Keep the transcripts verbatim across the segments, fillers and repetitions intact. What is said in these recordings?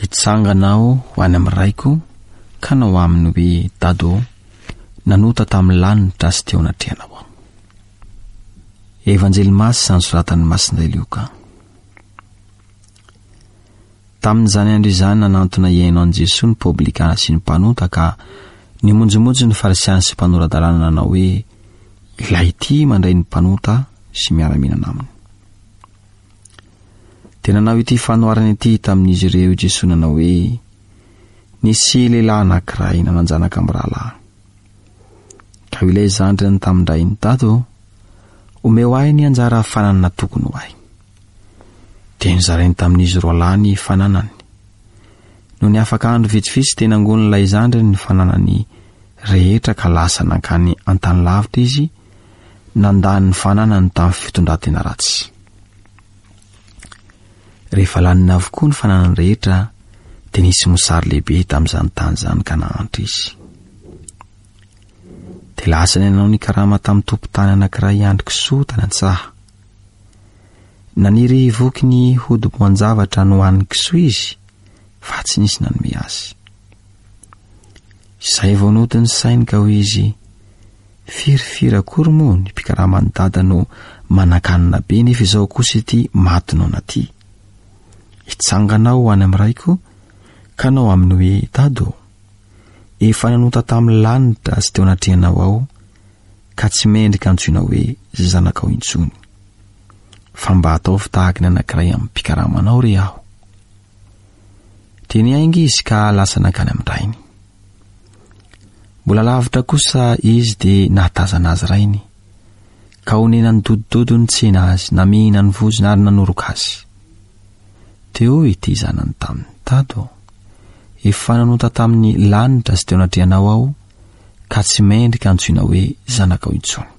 itsanganao ho any amin'ny raiko ka nao aminy hoe dado nanota tamin'ny lanitra sy teo natrehanao aho. Evanjely Masy sanosoratany Masindray Lioka. Tamin'izany andro izany nanantona iaino an Jesosy ny poblikana sy ny mpanota ka nimonjomonjo ny farisiany sy mpanoradalàna nanao hoe ilay ity mandray ny mpanota sy miara-minana aminy. Tena nanao ity fanoarana ity tamin'izy ireo Jesosy nanao hoe nisy lehilahy anankiray nananjanaka amin'ny rahalahy. Ka ilay zandriny tamin'indray ny dado omeo ahy ny anjara fananana tokony ho ahy. Dia nizarainy tamin'izy roa lahy ny fananany. No ny afaka andro vitsivitsy tena angon'ilay zandriny ny fananany rehetra ka lasa nankany an-tany lavitra izy nandany ny fananany tamin'ny fitondran-tena ratsy. Rehefa laniny avokoa ny fananany rehetra dia nisy mosary lehibe tamin'izany tany izany ka nahantra izy. Dia lasa ny nanao ny karama tamin'ny tompon-tany anankiray andro-kisoa tany an-tsaha. Naniry voky ny hodi-boan-javatra no han'ny kisoa izy fa tsy nisy nanome azy. Izay vao nodiny sainy ka hoy izy, firifira akory moa ny mpikaramany dada no manan-kanina be nefa izao kosa ity matinona ity. Itsanganao ho any amin'ny raiko ka nao aminy hoe dado efa nanota tamin'ny lanitra sy teo natrehanao aho ka tsy mendrika antsoina hoe zanakao intsony. Fa mba atao fitahaka ny anankiray amin'ny mpikaramanao re aho. Dia niainga izy ka lasa nankany amin'ny rainy. Mbola lavitra kosa izy dia nahatazana azy rainy ka onena ny dodidodony tsena azy na mihina ny vozona ary nanoroka azy. Dia hoy ity zanany taminy, dado efa nanota tamin'ny lanitra sy teo natrehanao aho ka tsy mendrika antsoina hoe zanakao intsony.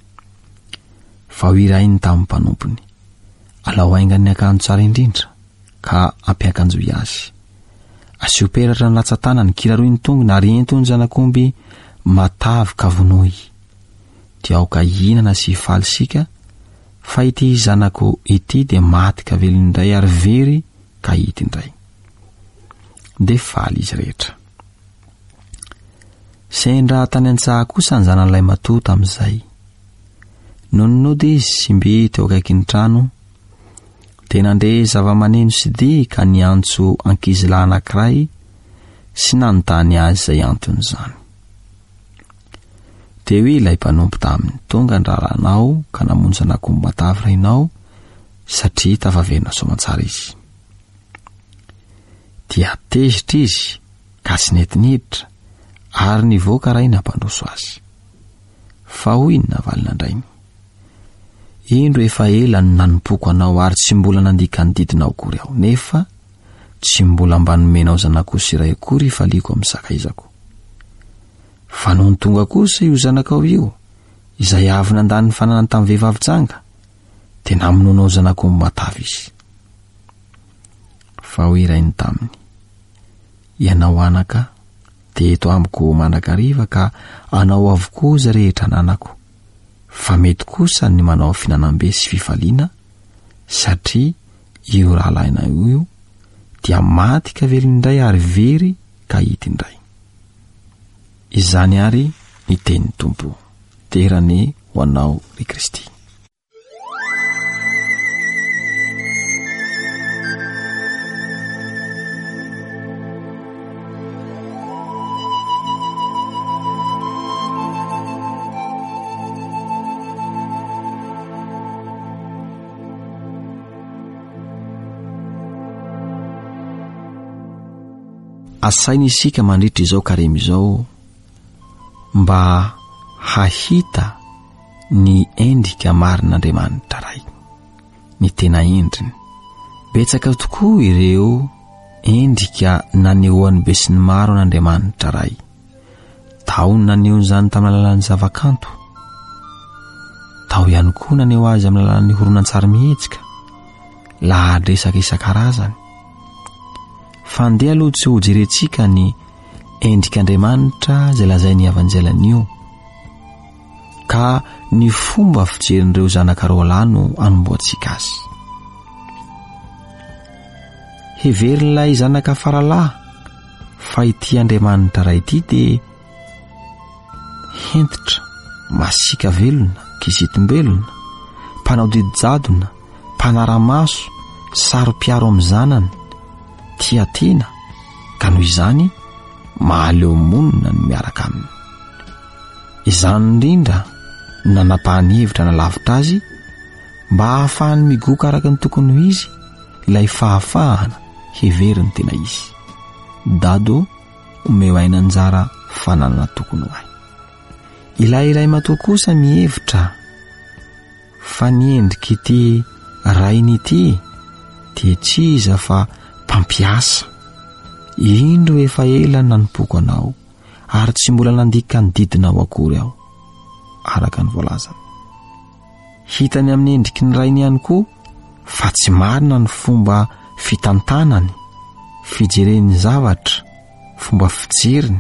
Fa ho irainy tamin'ny mpanompony, alao aingany akanjo tsara indrindra ka ampiakanjoy azy. Asio peratra ny latsa-tanany, kiraroy ny tongony ary entony zanak'omby matavy ka vonoy. Dia aoka hihinana sy hifaly sika fa ity zanako ity dia maty ka velony indray ary very ka hita indray. Dia faly izy rehetra. Sendra tany an-tsaha kosa ny zanan'ilay matoa tamin'izay. Nononody izy simbe teo akaiky ny trano dia nandre zava-maneno sy dia ka niantso ankizilahy anankiray sy nanontany azy izay antony izany. Dia hoy ilay mpanompo taminy, tonga ny raharanao ka namonjy zanak'omby matavy rainao satria tafaverina soamantsara izy. Dia tezitra izy ka tsy nety niditra ary nivoaka rainy hampandroso azy. Fa hoy ny navalina andrainy, indro efa ela no nanompoko anao ary tsy mbola nandika ny didinao akory aho, nefa tsy mbola mba nomenao zanakao sy iray akory faliako amin'ny sakaizako. Fa noho ny tonga kosa io zanakao io izay avy nandany ny fananany tamin'ny vehivavy janga dia namonoanao zanakao matavy izy. Fa hoy irainy taminy, ianao anaka dia eto amiko manakariva ka anao avokoa za rehetra nanako. Fa mety kosa ny manao finanambe sy fifaliana satria io rahalaina io dia maty ka velony indray ary very ka hita indray. Izany ary ny tenin'ny Tompo, terane ho anao i Kristy. Asaina isika mandritra izao karema izao mba hahita ny endrika marin'Andriamanitra ray, ny tena endriny. Betsaka tokoa ireo endrika nanehoan'ny be sy ny maro an'Andriamanitra ray. Tao naneho izany tamin'ny alalan'ny zavakanto, tao ihany koa naneho azy amin'ny alalan'ny horonan-tsary mihetsika, lahadresaka isan-karazany. Fa andeha aloha tsy ho jerentsika ny endrik'Andriamanitra izay lazainy avanjelany io, ka ny fomba fijerin'ireo zanaka roa lahy no anomboantsika azy. heverin'ilay zanaka faralahy fa ity Andriamanitra ray ity dia hentitra, masika velona, kizitim-belona, mpanao didijadona, mpanara-maso, saro-piaro amin'ny zanany, tia tena, ka noho izany mahaleo monina ny miaraka aminy. Izany indrindra nanapahany hevitra nalavitra azy mba hahafahany migoka araka ny tokony ho izy ilay fahafahana heveriny tena izy. Dado omeo aina anjara fananana tokony ho ahy. Ilay iray matoa kosa mihevitra fa niendrika ity rainy ity dia tsy iza fa mpampiasa. Indro efa ela nanompoako anao ary tsy mbola nandika ny didinao akory aho, araka ny voalazany. Hitany amin'ny endriky ny rainy ihany koa fa tsy marina ny fomba fitantanany, fijereny zavatra, fomba fijeriny.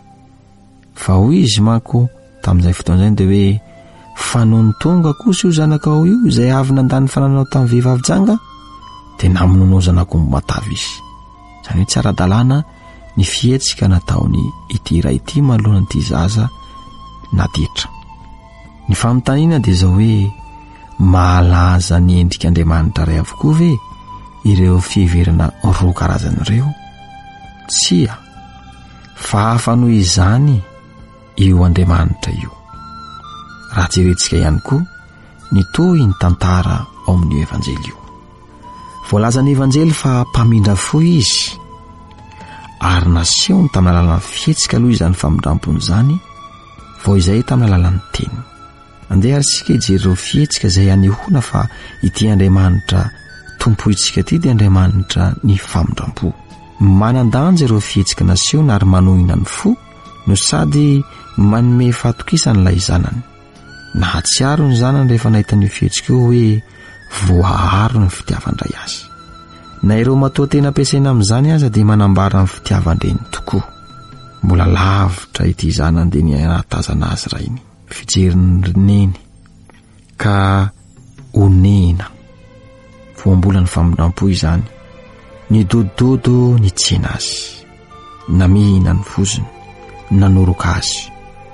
Fa hoy izy manko tamin'izay fotoan'izay dia hoe fa noho ny tonga kosa io zanakao io izay avy nandany fananao tamin'ny vehivavy janga dia namonoanao zanak'omby matavy izy. Izany hoe tsy ara-dalàna ny fihetsika nataony ity iray ity manoloan'ity zaza nadetra. Ny fanontaniana dia izao hoe mahalaza ny endrika Andriamanitra ray avokoa ve ireo fiheverana roa karazan'ireo? Tsia, fa hafa noho izany io Andriamanitra io. Raha jerentsika ihany koa ny toy ny tantara ao amin'io evanjely io. Voalazany evanjely fa mpamindra fo izy ary nasehony tamin'ny alalan'ny fihetsika aloha izany famindrampony izany, vao izay tamin'ny alalan'ny teny. Andeha ary sika hijery ireo fihetsika izay anehoana fa ity Andriamanitra tompoitsika ity dia Andriamanitra ny famindrampo. Manan-danja ireo fihetsika nasehona ary manohina ny fo no sady manome fahatokisany ilay zanany. Nahatsiaro ny zanany rehefa nahita ny fihetsika io hoe voaharo ny fitiavandray azy. Na ireo matoa tena ampiasaina amin'izany aza dia manambara ny fitiavandreny tokoa. Mbola lavitra ity zanany dia ny anatazana azy rainy, fijeriny neny ka onena. Voambola ny famindrampo izany, ny dododo ny tsena azy, namihina ny vozony, nanoroka azy.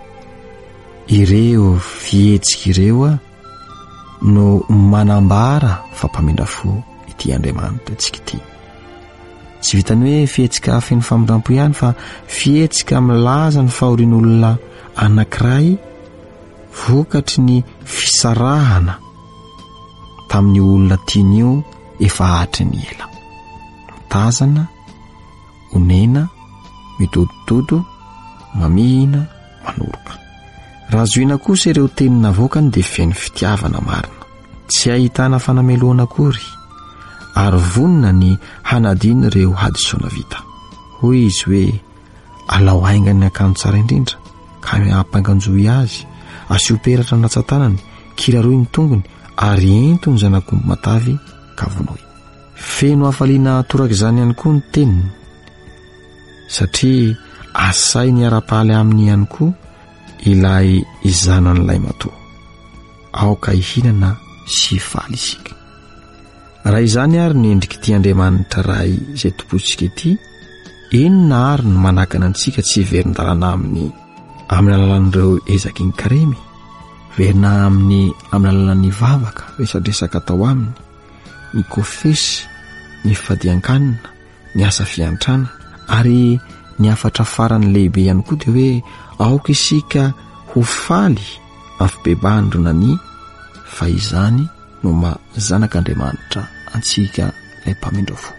Ireo fihetsika ireo no manambara fa mpamindra fo ity Andriamanitra tsika ity. Tsy vitany hoe fihetsika feno famindrampo ihany fa fihetsika milaza ny fahorian'olona anankiray vokatry ny fisarahana tamin'ny olona tian'io efa hatry ny ela. Mitazana, onena, midodododo, mamihina, manoroka. Raha zoina kosa ireo teny navokany dia feno fitiavana marina, tsy ahitana fanameloana akory, ary vonina ny hanadina ireo hadisoana vita. Hoy izy hoe alao haingany akanjo tsara indrindra, ka ampanganjohy azy, asio peratra ny ratsan-tanany, kiraroy ny tongony, ary ento ny zanak'omby matavy ka vonoy. Feno hafaliana toraka izany ihany koa ny teniny, satria asai ny ara-pahaly aminy ihany koa ilay izanan'ilay matoa. Aoka hihinana sy faly isika. Raha izany ary ny endrik'ity Andriamanitra ray izay tompotsika ity, inona ary ny manakana antsika tsy verin-dalana amin'ny amin'ny alalan'ireo ezaky ny karemy, verina amin'ny amin'ny alalan'ny vavaka resadresaka atao aminy, ny kofesy, ny fadian-kanina, ny asa fiantrana, ary ny afatra farany lehibe ihany koa dia hoe aoka isika ho faly amin'ny fibebahana ny fa izany no mazanak'Andriamanitra antsika ilay mpamindra fo.